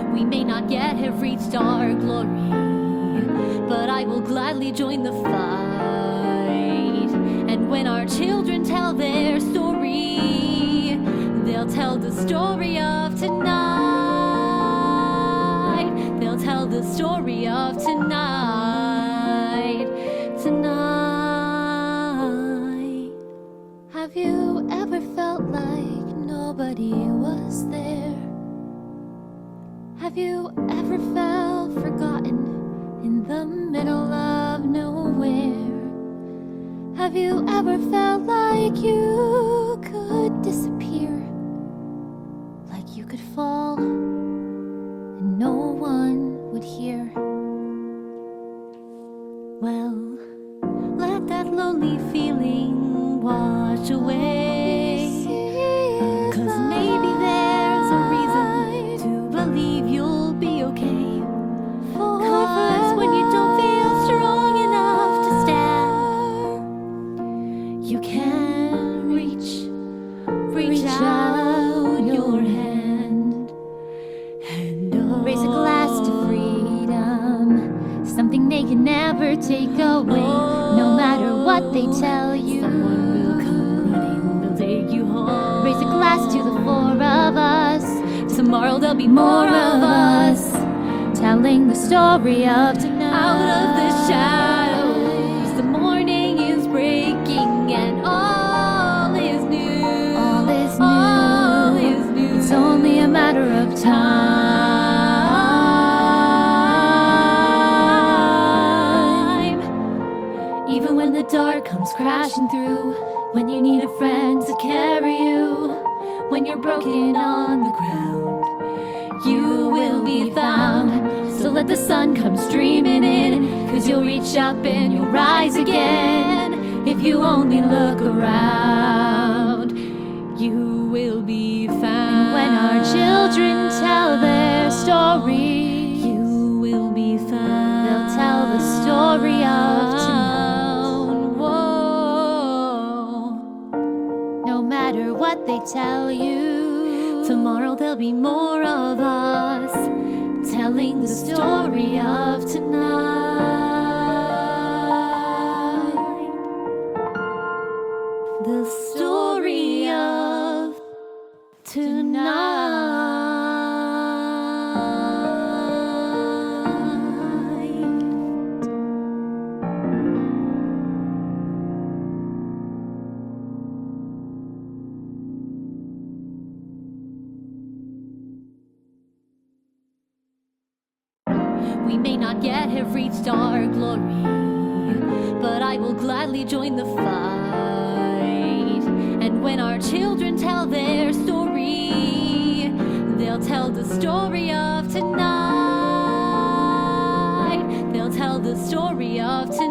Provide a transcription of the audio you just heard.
We may not yet have reached our glory, but I will gladly join the fight. And when our children tell their story, they'll tell the story of tonight. They'll tell the story of tonight. Tonight. Have you ever felt like nobody was there? Have you ever felt forgotten in the middle of nowhere? Have you ever felt like you could disappear? Like you could fall and no one would hear? Well, let that lonely feeling wash away, 'cause maybe there's a reason to believe you'll be okay. 'Cause when you don't feel strong enough to stand, you can reach out your hand and raise a glass to freedom, something they can never take away. No matter what they tell you, someone will come running, they'll take you home. Raise a glass to the four of us. Tomorrow there'll be more of us, telling the story of tonight. Out of the shadows, the morning is breaking, and all is new. All is new. All is new. It's only a matter of time. Even when the dark comes crashing through, when you need a friend to carry you, when you're broken on the ground, you will be found. So let the sun come streaming in, 'cause you'll reach up and you'll rise again. If you only look around, you will be found. And when our children tell their story, you will be found. They'll tell the story of tonight. Whoa. No matter what they tell you, tomorrow there'll be more of us, telling the story of tonight. The story of tonight. We may not yet have reached our glory, but I will gladly join the fight. And when our children tell their story, they'll tell the story of tonight. They'll tell the story of tonight.